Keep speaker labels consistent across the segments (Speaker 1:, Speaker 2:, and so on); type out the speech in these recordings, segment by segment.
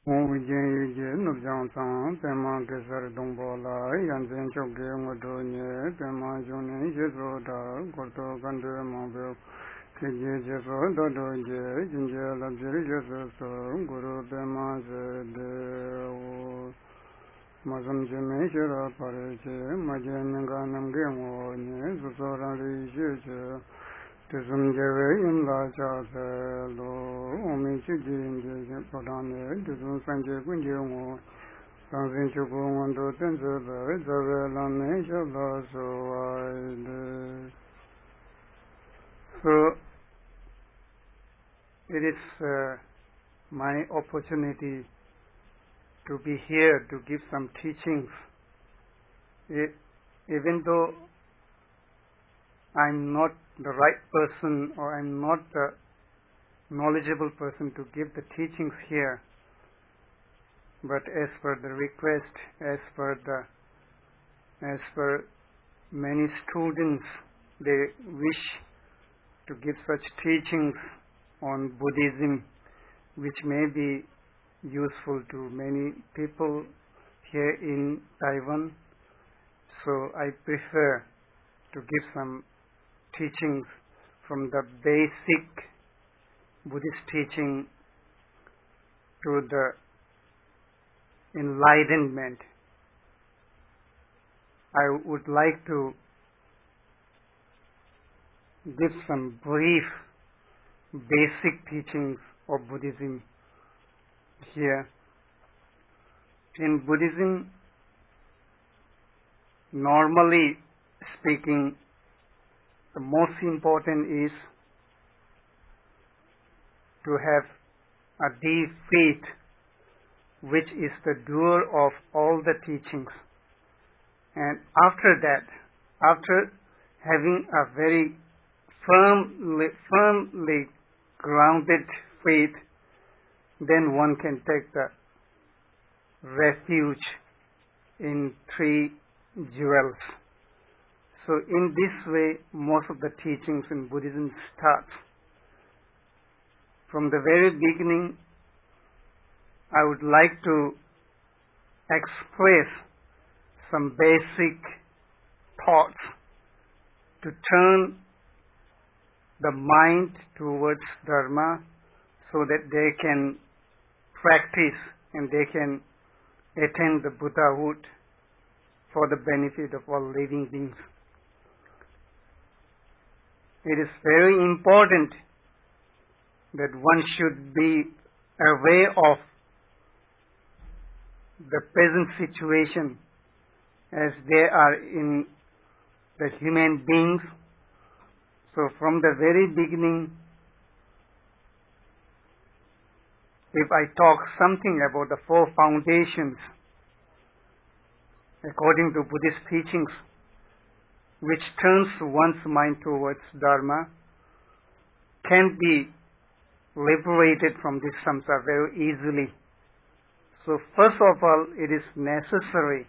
Speaker 1: Ujin Nubjan San, Pema Gesar Dombola, Yanzen Choke Modonie, Pema Juni, Jesoda, Gorto Gandu Mobile, Kiji Jeso, Dodoje, Jinja Labjiri Jeso, Guru Pema Zede, Mazam Jimmy Shira Pariche, Majan Ganam Gemo, Susora Jeje. Tisum Jave in La Chase, Lo, Omi Chiji in the Podane, Tisum Sanjay Kunjamo, Sansin Chukung and Tenzo, Zavela Nature, so it is my opportunity to be here to give some teachings. Even though I'm not the right person or I'm not the knowledgeable person to give the teachings here, but as per the request, as per many students, they wish to give such teachings on Buddhism, which may be useful to many people here in Taiwan. So I prefer to give some teachings from the basic Buddhist teaching to the enlightenment. I would like to give some brief basic teachings of Buddhism here. In Buddhism, normally speaking, the most important is to have a deep faith, which is the doer of all the teachings. And after that, after having a very firmly grounded faith, then one can take the refuge in three jewels. So in this way, most of the teachings in Buddhism start. From the very beginning, I would like to express some basic thoughts to turn the mind towards Dharma so that they can practice and they can attain the Buddhahood for the benefit of all living beings. It is very important that one should be aware of the present situation as they are in the human beings. So from the very beginning, if I talk something about the four foundations according to Buddhist teachings, which turns one's mind towards Dharma, can be liberated from this samsara very easily. So first of all, it is necessary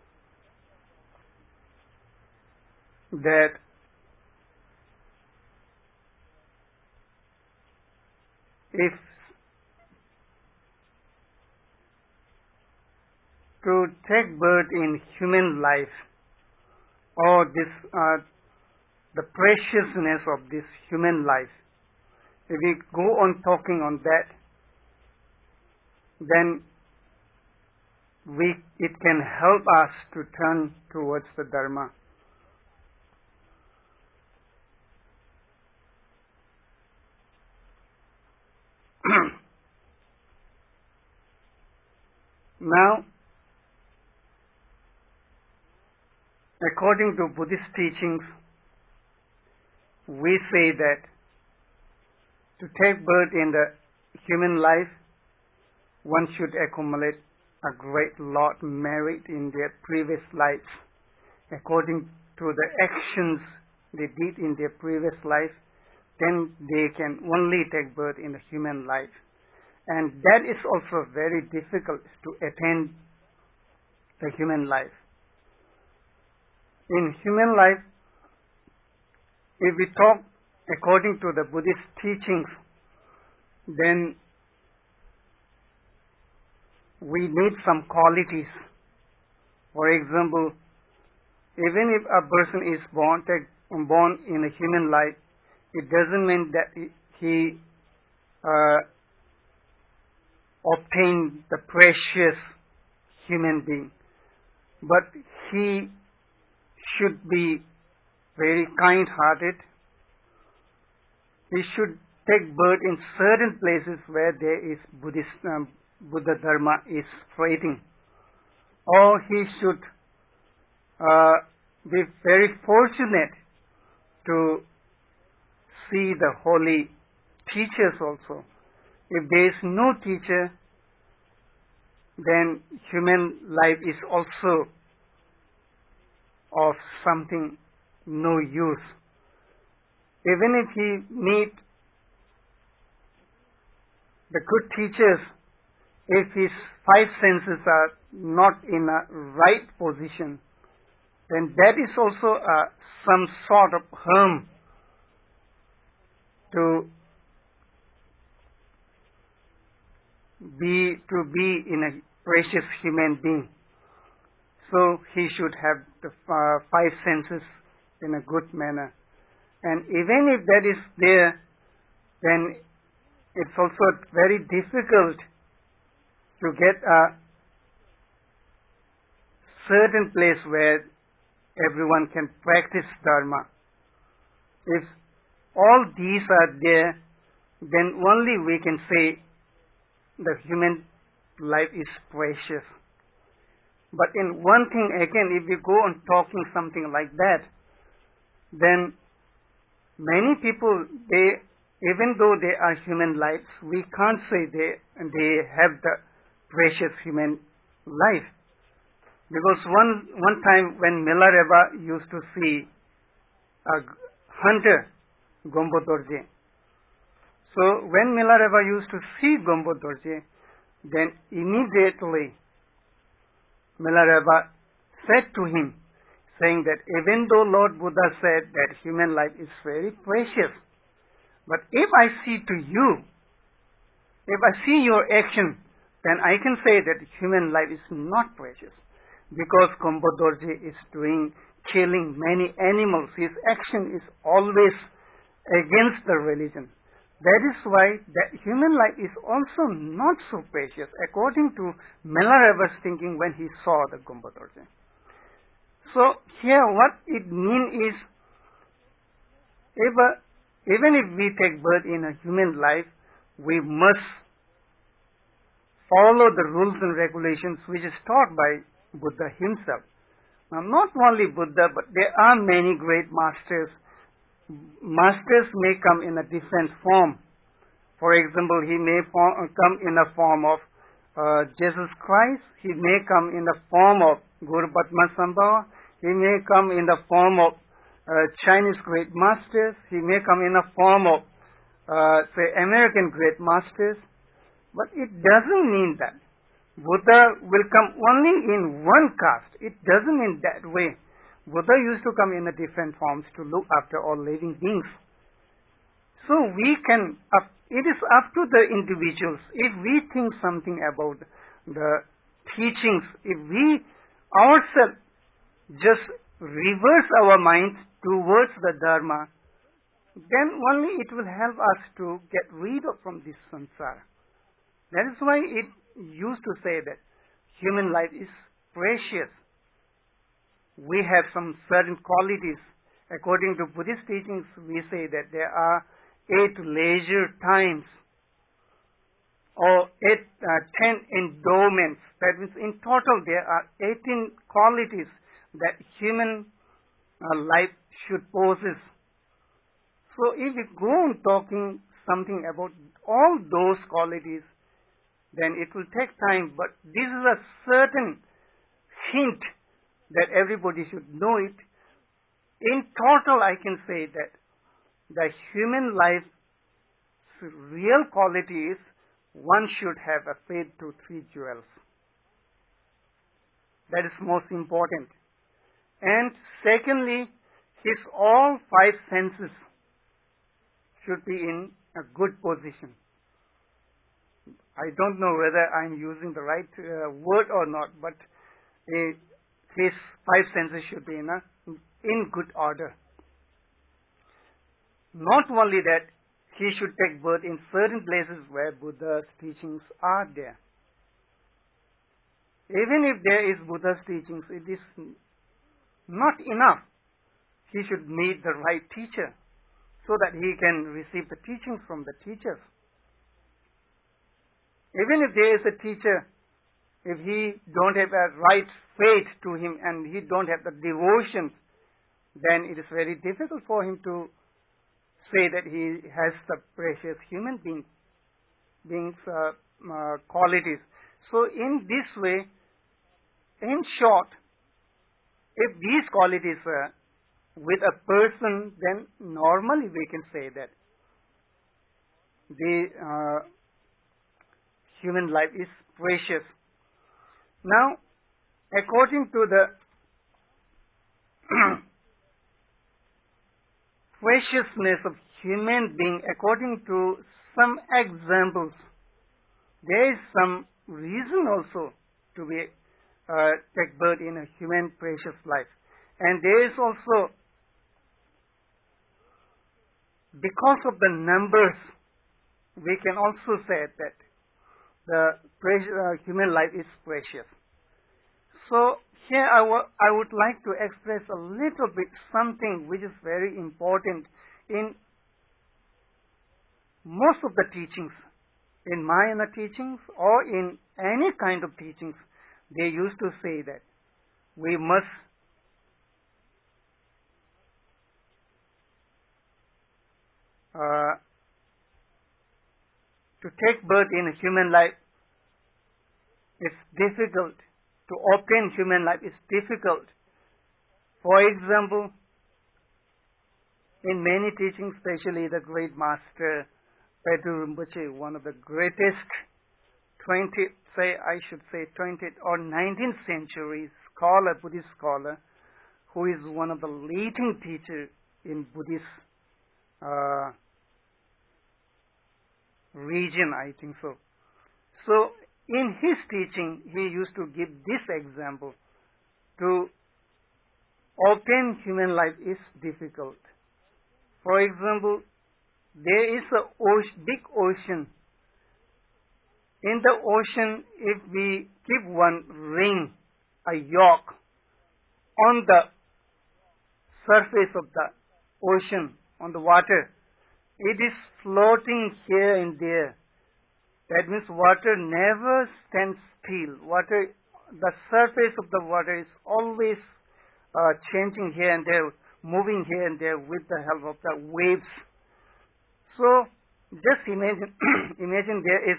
Speaker 1: that if to take birth in human life, or the preciousness of this human life, if we go on talking on that, then it can help us to turn towards the Dharma. Now, according to Buddhist teachings, we say that to take birth in the human life, one should accumulate a great lot merit in their previous lives. According to the actions they did in their previous life, then they can only take birth in the human life. And that is also very difficult to attain the human life. In human life, if we talk according to the Buddhist teachings, then we need some qualities. For example, even if a person is born in a human life, it doesn't mean that he obtained the precious human being, but he should be very kind-hearted. He should take birth in certain places where there is Buddha Dharma is spreading, or he should be very fortunate to see the holy teachers also. If there is no teacher, then human life is also of something no use. Even if he meet the good teachers, if his five senses are not in a right position, then that is also some sort of harm to be in a precious human being. So he should have the five senses in a good manner. And even if that is there, then it's also very difficult to get a certain place where everyone can practice Dharma. If all these are there, then only we can say the human life is precious. But in one thing again, if we go on talking something like that, then many people, even though they are human lives, we can't say they have the precious human life. Because one time when Milarepa used to see a hunter, Gompo Dorje. So when Milarepa used to see Gompo Dorje, then immediately Milarepa said to him, saying that even though Lord Buddha said that human life is very precious, but if I see to you, if I see your action, then I can say that human life is not precious. Because Gompo Dorje is killing many animals. His action is always against the religion. That is why that human life is also not so precious, according to Milarepa's thinking when he saw the Gompo Dorje. So here what it means is, even if we take birth in a human life, we must follow the rules and regulations which is taught by Buddha himself. Now, not only Buddha, but there are many great masters. Masters may come in a different form. For example, he may come in a form of Jesus Christ. He may come in the form of Guru Padmasambhava. He may come in the form of Chinese great masters. He may come in a form of, say, American great masters. But it doesn't mean that Buddha will come only in one caste. It doesn't mean that way. Buddha used to come in a different forms to look after all living beings. So it is up to the individuals. If we think something about the teachings, if we ourselves just reverse our minds towards the Dharma, then only it will help us to get rid of from this samsara. That is why it used to say that human life is precious. We have some certain qualities. According to Buddhist teachings, we say that there are 8 leisure times or 10 endowments. That means in total there are 18 qualities that human life should possess. So if we go on talking something about all those qualities, then it will take time, but this is a certain hint that everybody should know it. In total, I can say that the human life's real quality is one should have a faith to 3 jewels. That is most important. And secondly, his all 5 senses should be in a good position. I don't know whether I'm using the right word or not, but his five senses should be in good order. Not only that, he should take birth in certain places where Buddha's teachings are there. Even if there is Buddha's teachings, it is not enough. He should meet the right teacher so that he can receive the teachings from the teachers. Even if there is a teacher, if he don't have a right faith to him and he don't have the devotion, then it is very difficult for him to say that he has the precious human beings qualities. So in this way, in short, if these qualities are with a person, then normally we can say that the human life is precious. Now, according to the preciousness of human being, according to some examples, there is some reason also to be take birth in a human precious life. And there is also, because of the numbers, we can also say that the human life is precious. So here I would like to express a little bit something which is very important in most of the teachings, in Mahayana teachings or in any kind of teachings. They used to say that we must to take birth in a human life is difficult. To obtain human life is difficult. For example, in many teachings, especially the great master Pedro Rinpoche, one of the greatest 20th or 19th century scholar, Buddhist scholar, who is one of the leading teachers in Buddhist region, I think so. So, in his teaching, he used to give this example. To obtain human life is difficult. For example, there is a big ocean. In the ocean, if we keep one ring, a yoke, on the surface of the ocean, on the water, it is floating here and there. That means water never stands still. The surface of the water is always changing here and there, moving here and there with the help of the waves. So, just imagine, imagine there is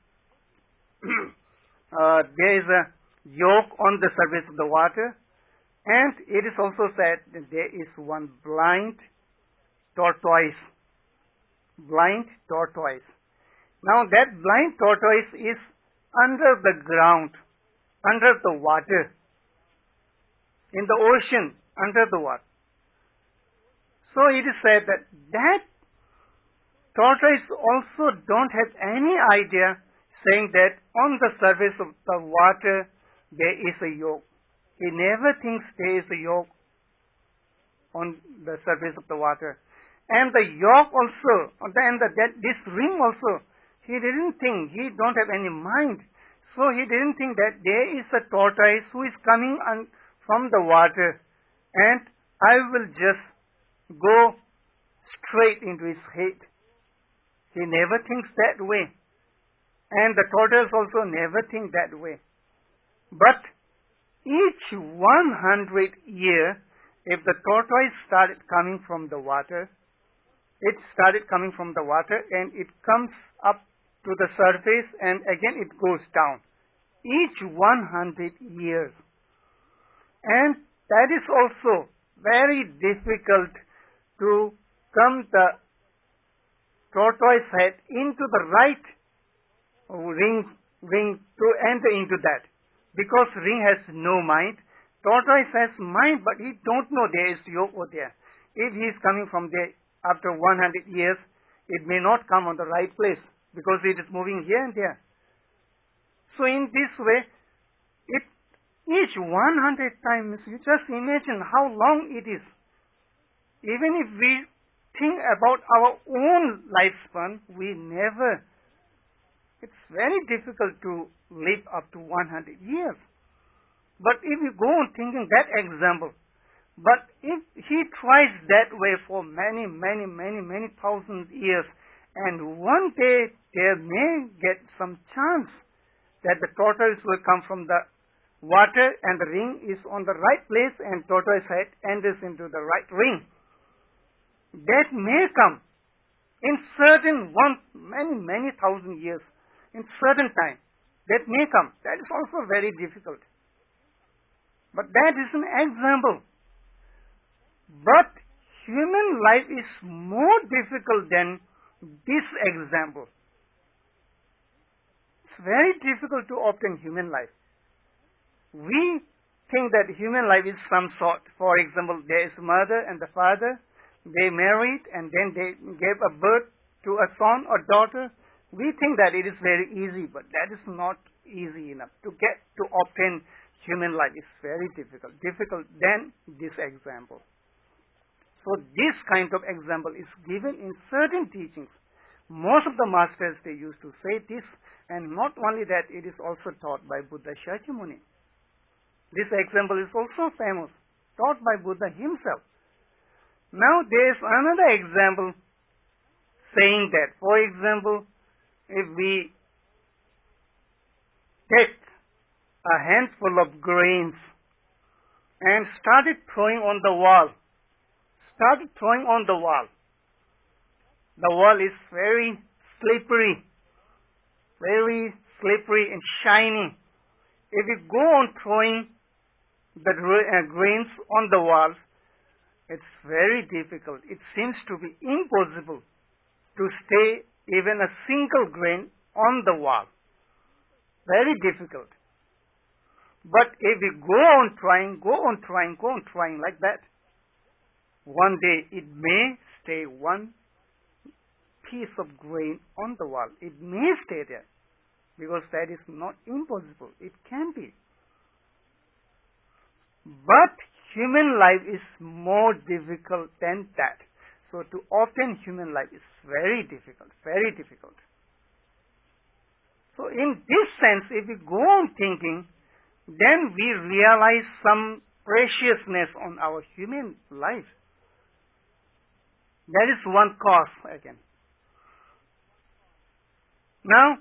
Speaker 1: a yoke on the surface of the water, and it is also said that there is one blind tortoise. Blind tortoise. Now that blind tortoise is under the ground, under the water, in the ocean, under the water. So it is said that tortoise also don't have any idea, saying that on the surface of the water there is a yoke. He never thinks there is a yoke on the surface of the water. And the yoke also, this ring also, he didn't think, he don't have any mind. So he didn't think that there is a tortoise who is coming from the water, and I will just go straight into his head. He never thinks that way. And the tortoise also never think that way. But each 100 years, if the tortoise started coming from the water, and it comes up to the surface and again it goes down. Each 100 years. And that is also very difficult to come the tortoise head into the right ring to enter into that. Because ring has no mind. Tortoise has mind, but he don't know there is yoke over there. If he is coming from there after 100 years, it may not come on the right place because it is moving here and there. So in this way, it each 100 times, you just imagine how long it is. Even if we think about our own lifespan, it's very difficult to live up to 100 years. But if you go on thinking that example, but if he tries that way for many thousands years, and one day there may get some chance that the tortoise will come from the water and the ring is on the right place and tortoise head enters into the right ring. That may come in many thousand years, in certain time. That may come. That is also very difficult. But that is an example. But human life is more difficult than this example. It's very difficult to obtain human life. We think that human life is some sort. For example, there is mother and the father. They married and then they gave a birth to a son or daughter. We think that it is very easy, but that is not easy enough. To obtain human life is very difficult than this example. So this kind of example is given in certain teachings. Most of the masters, they used to say this, and not only that, it is also taught by Buddha Shakyamuni. This example is also famous, taught by Buddha himself. Now there is another example saying that, for example, if we take a handful of grains and started throwing on the wall, the wall is very slippery and shiny. If we go on throwing the grains on the wall, it's very difficult. It seems to be impossible to stay even a single grain on the wall. Very difficult. But if we go on trying like that, one day it may stay one piece of grain on the wall. It may stay there, because that is not impossible. It can be. But human life is more difficult than that. So to obtain human life is very difficult. So in this sense, if we go on thinking, then we realize some preciousness on our human life. That is one cause again. Now,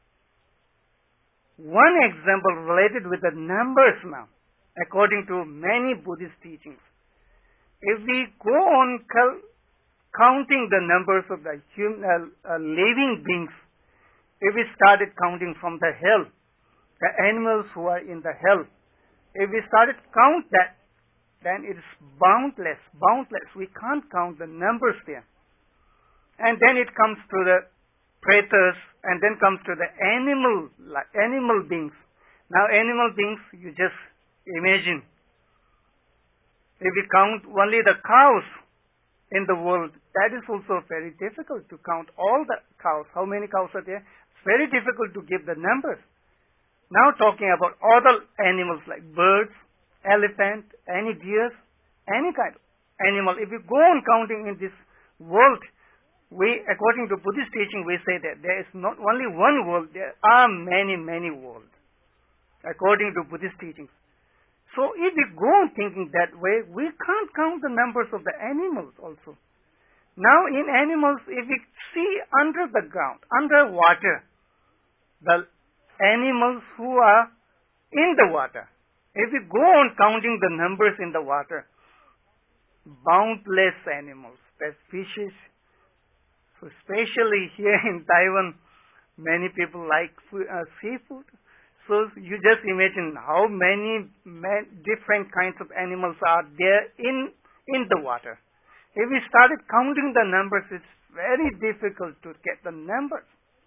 Speaker 1: one example related with the numbers now, according to many Buddhist teachings. If we go on counting the numbers of the living beings, if we started counting from the hell, the animals who are in the hell, if we started count that, then it is boundless. We can't count the numbers there. And then it comes to the pretas, and then comes to the animal beings. Now animal beings, you just imagine. If we count only the cows in the world, that is also very difficult to count all the cows. How many cows are there? It's very difficult to give the numbers. Now talking about other animals like birds, elephant, any deers, any kind of animal. If we go on counting in this world, according to Buddhist teaching, we say that there is not only one world, there are many worlds, according to Buddhist teachings. So if we go on thinking that way, we can't count the numbers of the animals also. Now in animals, if we see under the ground, under water, the animals who are in the water, if we go on counting the numbers in the water, boundless animals, the fishes. So especially here in Taiwan, many people like seafood. So you just imagine how many different kinds of animals are there in the water. If we started counting the numbers, it's very difficult to get the numbers.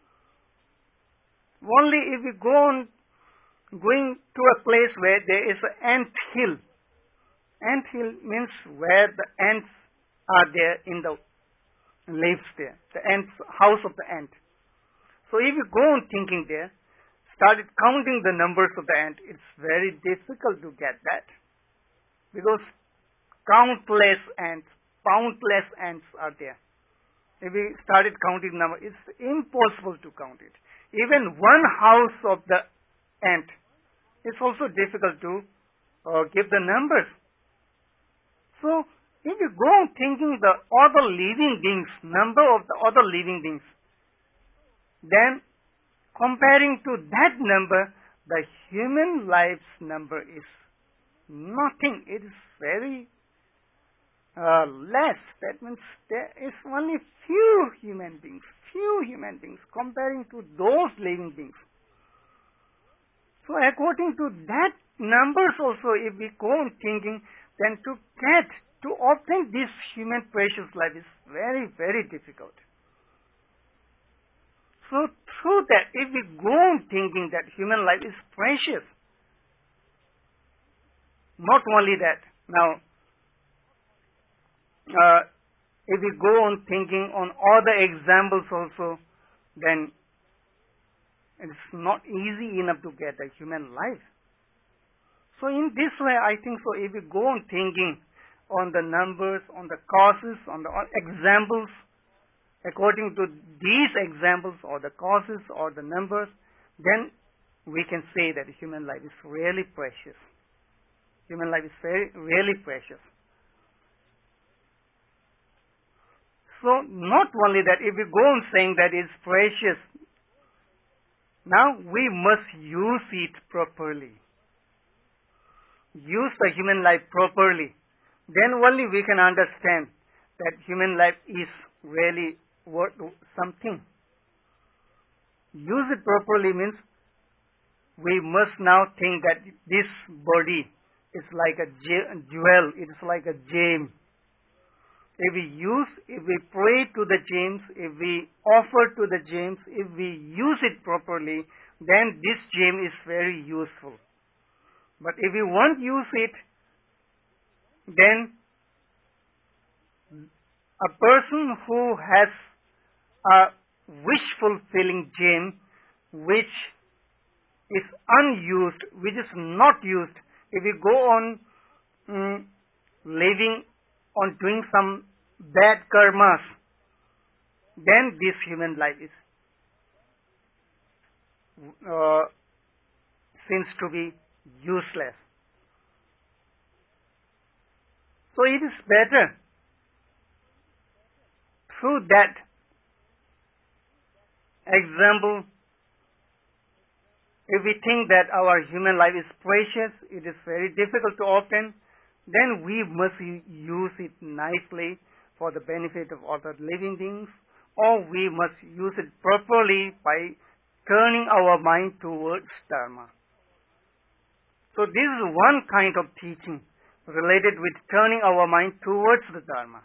Speaker 1: Only if we go on going to a place where there is an ant hill. Ant hill means where the ants are there in the lives there, the ants, house of the ant. So if you go on thinking there, started counting the numbers of the ant, it's very difficult to get that. Because countless ants, countless ants are there. If we started counting number, it's impossible to count it. Even one house of the ant, it's also difficult to give the numbers. So, if you go on thinking the other living beings, number of the other living beings, then comparing to that number, the human life's number is nothing. It is very less. That means there is only few human beings comparing to those living beings. So according to that numbers also, if we go on thinking, then to obtain this human precious life is very, very difficult. So through that, if we go on thinking that human life is precious, not only that, now, if we go on thinking on other examples also, then it's not easy enough to get a human life. So in this way, I think so, if we go on thinking on the numbers, on the causes, on the examples, according to these examples or the causes or the numbers, then we can say that human life is really precious. Human life is really precious. So not only that, if we go on saying that it's precious, now we must use it properly. Use the human life properly. Then only we can understand that human life is really worth something. Use it properly means we must now think that this body is like a jewel, it is like a gem. If we pray to the gems, if we offer to the gems, if we use it properly, then this gem is very useful. But if we won't use it, then a person who has a wish-fulfilling gem which is unused, which is not used, if we go on living on doing some bad karmas, then this human life is seems to be useless. So it is better through that example, if we think that our human life is precious, it is very difficult to obtain, then we must use it nicely for the benefit of other living beings, or we must use it properly by turning our mind towards Dharma. So this is one kind of teaching related with turning our mind towards the Dharma.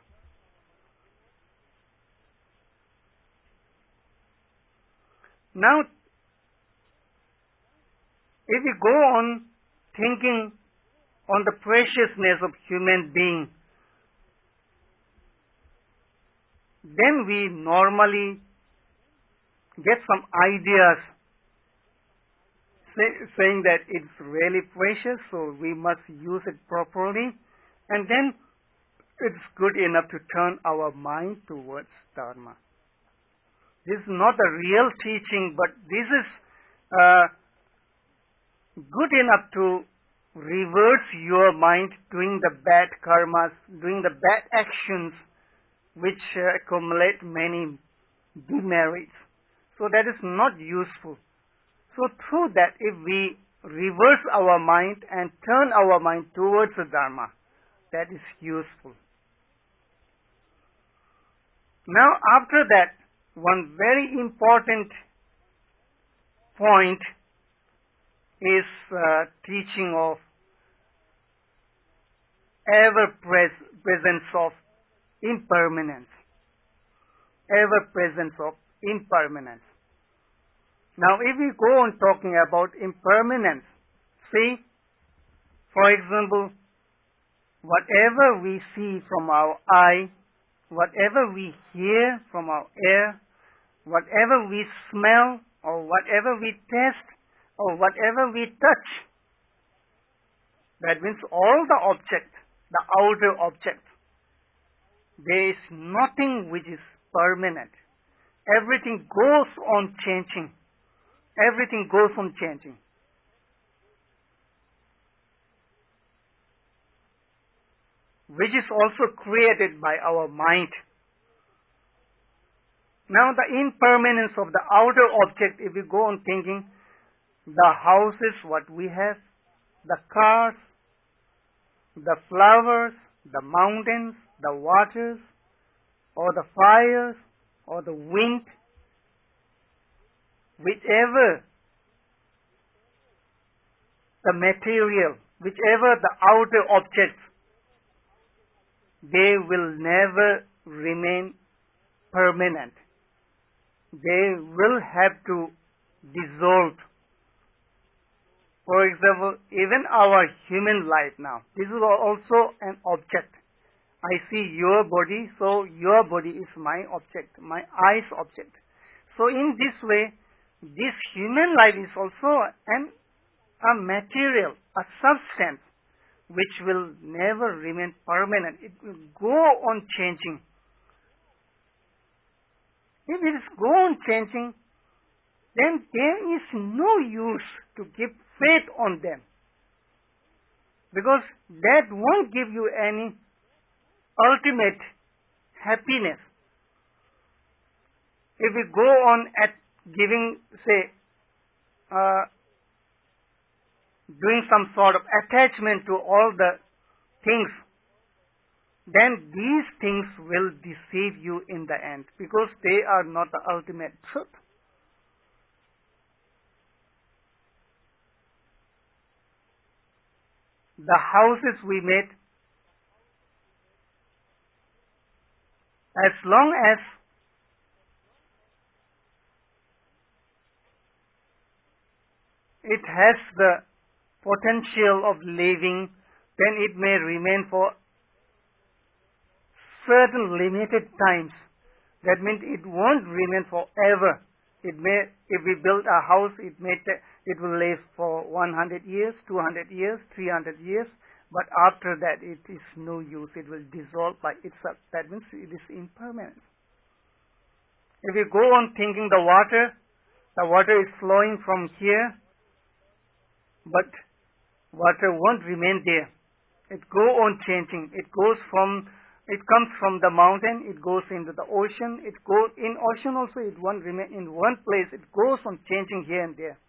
Speaker 1: Now, if we go on thinking on the preciousness of human being, then we normally get some ideas saying that it's really precious, so we must use it properly, and then it's good enough to turn our mind towards Dharma. This is not a real teaching, but this is good enough to reverse your mind doing the bad karmas, doing the bad actions which accumulate many demerits. So that is not useful. So through that, if we reverse our mind and turn our mind towards the Dharma, that is useful. Now after that, one very important point is teaching of ever-presence of impermanence. Ever-presence of impermanence. Now, if we go on talking about impermanence, see, for example, whatever we see from our eye, whatever we hear from our ear, whatever we smell or whatever we taste, or whatever we touch, that means all the objects, the outer objects, there is nothing which is permanent. Everything goes on changing. Everything goes on changing. Which is also created by our mind. Now the impermanence of the outer object, if we go on thinking, the houses, what we have, the cars, the flowers, the mountains, the waters, or the fires, or the wind, whichever the material, whichever the outer objects, they will never remain permanent. They will have to dissolve. For example, even our human life now, this is also an object. I see your body, so your body is my object, my eye's object. So in this way, this human life is also a material, a substance, which will never remain permanent. It will go on changing. If it is go on changing, then there is no use to give faith on them. Because that won't give you any ultimate happiness. If we go on at giving, say, doing some sort of attachment to all the things, then these things will deceive you in the end, because they are not the ultimate truth. The houses we made, as long as it has the potential of living, then it may remain for certain limited times. That means it won't remain forever. It may, if we build a house, it will live for 100 years, 200 years, 300 years, but after that it is no use. It will dissolve by itself. That means it is impermanent. If you go on thinking the water is flowing from here, but water won't remain there. It go on changing. It comes from the mountain, it goes into the ocean, it goes in ocean also, it won't remain in one place, it goes on changing here and there.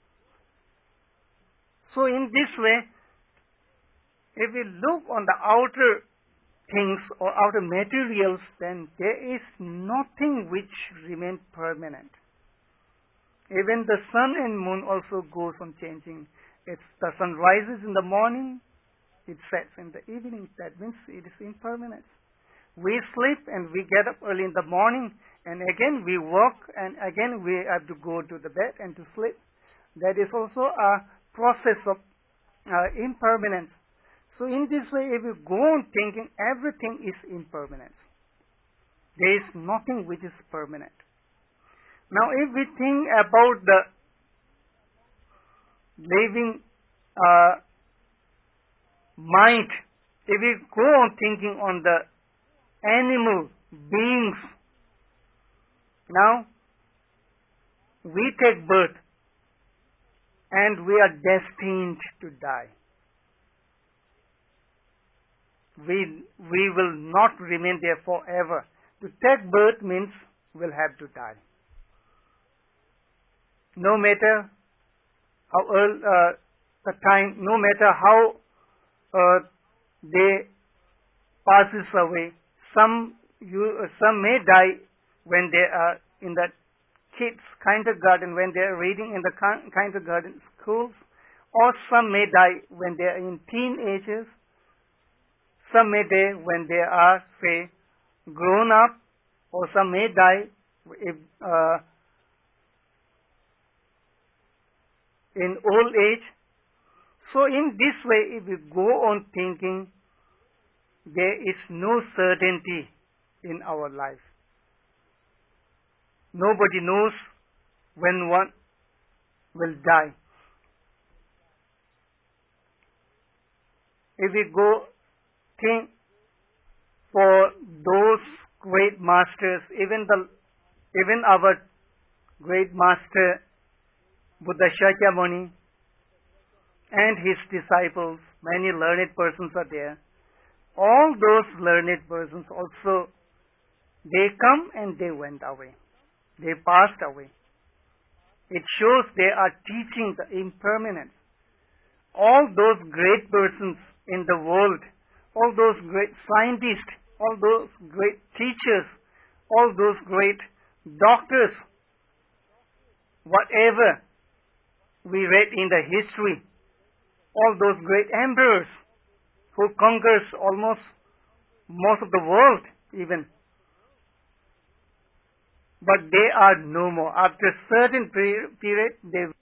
Speaker 1: So in this way, if we look on the outer things or outer materials, then there is nothing which remains permanent. Even the sun and moon also goes on changing. The sun rises in the morning, it sets in the evening. That means it is impermanent. We sleep and we get up early in the morning, and again we work, and again we have to go to the bed and to sleep. That is also a process of impermanence. So in this way, if you go on thinking, everything is impermanent. There is nothing which is permanent. Now if we think about the living mind, if we go on thinking on the animal beings, now we take birth and we are destined to die. We will not remain there forever. To take birth means we'll have to die. No matter how early the time, no matter how day passes away, some may die when they are in the kids' kindergarten, when they are reading in the kindergarten schools, or some may die when they are in teenagers. Some may die when they are, say, grown up, or some may die if, in old age. So in this way, if we go on thinking, there is no certainty in our life. Nobody knows when one will die.
Speaker 2: if we go think for those great masters, even our great master Buddha Shakyamuni and his disciples, many learned persons are there. All those learned persons also, they come and they went away. They passed away. It shows they are teaching the impermanence. All those great persons in the world, all those great scientists, all those great teachers, all those great doctors, whatever we read in the history, all those great emperors who conquers almost most of the world even. But they are no more. After a certain period, they